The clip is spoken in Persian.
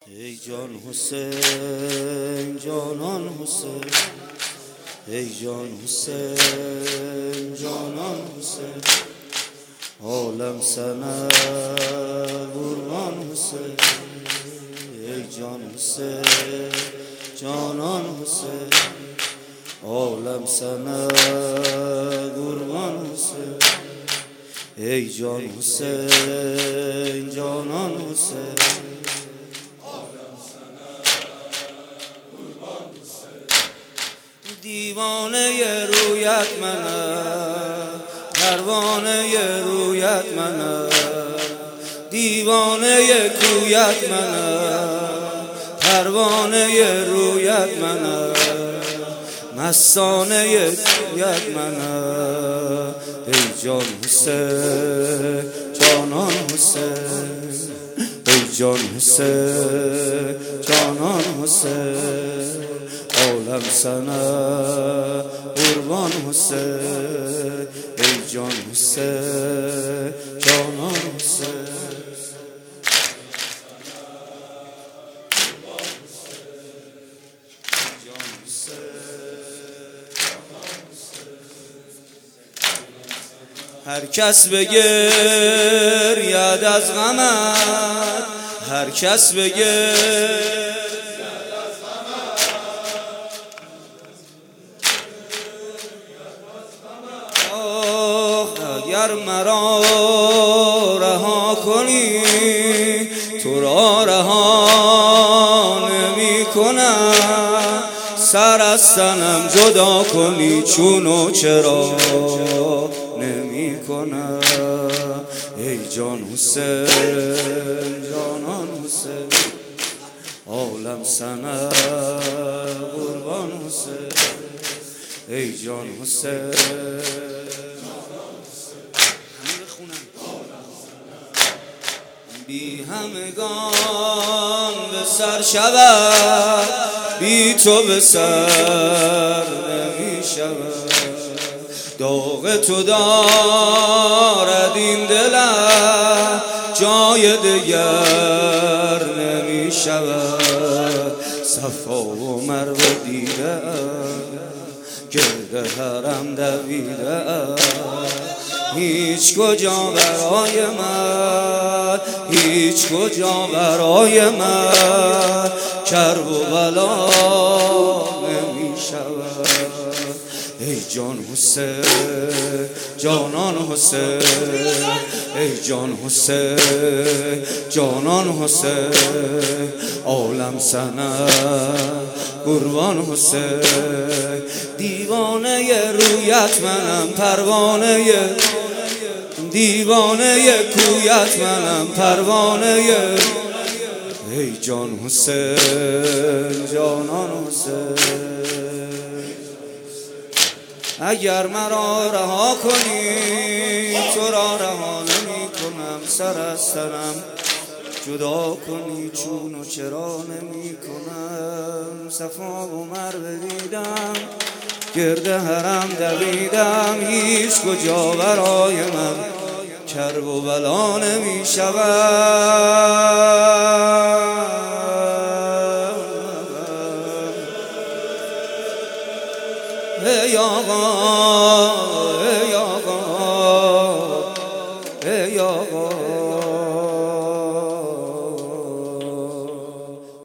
ای جان حسین جانان حسین، ای جان حسین جانان حسین، عالم سنه قربان حسین، ای جان حسین جانان حسین، عالم سنه قربان حسین، ای جان حسین جانان حسین. دیوانه رویت منم، پروانه رویت منم، دیوانه کویت منم، پروانه رویت منم، مستانه کویت منم، ای جان حسین جانان حسین، ای جان حسین جانان حسین، عالم سنه قربان حسین، ای جان حسین جانان حسین. هر کس بگرید از غمت، هر کس بگرید اگر مرا رها کنی تو را رها نمی کنم، سر از تنم جدا کنی چون و چرا نمی کنم، ای جان حسین جانان حسین، عالم سنه قربان حسین، ای جان حسین. بی همگان به سر شود، بی تو به سر نمی شود، داغ تو دارد این دلم جای دگر نمی شود، صفا و مروه دیده گرد حرم دویده، هیچ کجا برای من، هیچ کجا برای من کرب و بلا نمی شود، ای جان حسین جانان حسین، ای جان حسین جانان حسین، عالم سنه قربان حسین، دیوانه رویت منم، پروانه دیوانه کویت منم، پروانه، ای جان حسین جانان حسین. اگر مرا رها کنی تو را رها نمی کنم، سر از سرم جدا کنی چون و چرا نمی کنم، صفا و مروه دیدم گرد حرم دویدم، هیچ کجا برای من کرب و بلا نمی شود، ای آقا